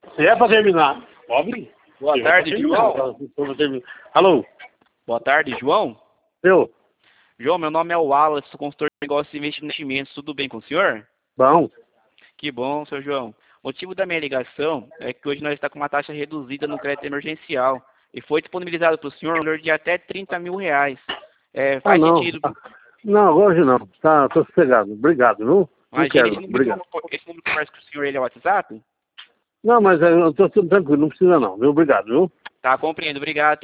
Se é pra terminar, pobre. Boa tarde, João. Alô? Boa tarde, João. Eu? João, meu nome é Wallace, sou consultor de negócios e investimentos. Tudo bem com o senhor? Bom. Que bom, seu João. O motivo da minha ligação é que hoje nós estamos com uma taxa reduzida no crédito emergencial e foi disponibilizado para o senhor um valor de até R$ 30.000. Faz Não. sentido. Não, hoje não. Tô sossegado. Obrigado, viu? Não Imagina, quero, obrigado. esse número que conversa com o senhor, ele é o WhatsApp? Não, mas eu tô tudo tranquilo, não precisa não, viu? Obrigado, viu? Tá, compreendo. Obrigado.